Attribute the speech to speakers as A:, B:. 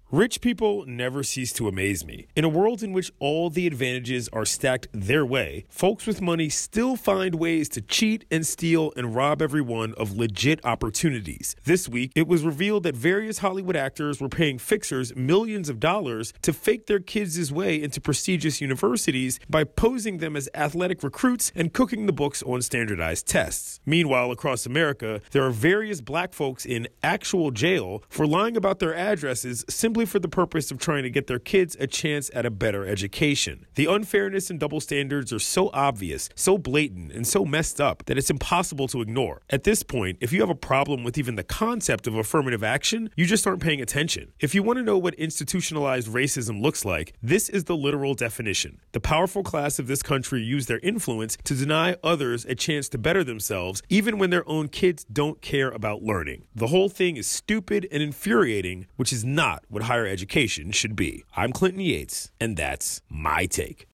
A: Rich people never cease to amaze me. In a world in which all the advantages are stacked their way, folks with money still find ways to cheat and steal and rob everyone of legit opportunities. This week, it was revealed that various Hollywood actors were paying fixers millions of dollars to fake their kids' way into prestigious universities by posing them as athletic recruits and cooking the books on standardized tests. Meanwhile, across America, there are various black folks in actual jail for lying about their addresses simply for the purpose of trying to get their kids a chance at a better education. The unfairness and double standards are so obvious, so blatant, and so messed up that it's impossible to ignore. At this point, if you have a problem with even the concept of affirmative action, you just aren't paying attention. If you want to know what institutionalized racism looks like, this is the literal definition. The powerful class of this country use their influence to deny others a chance to better themselves, even when their own kids don't care about learning. The whole thing is stupid and infuriating, which is not what higher education should be. I'm Clinton Yates, and that's my take.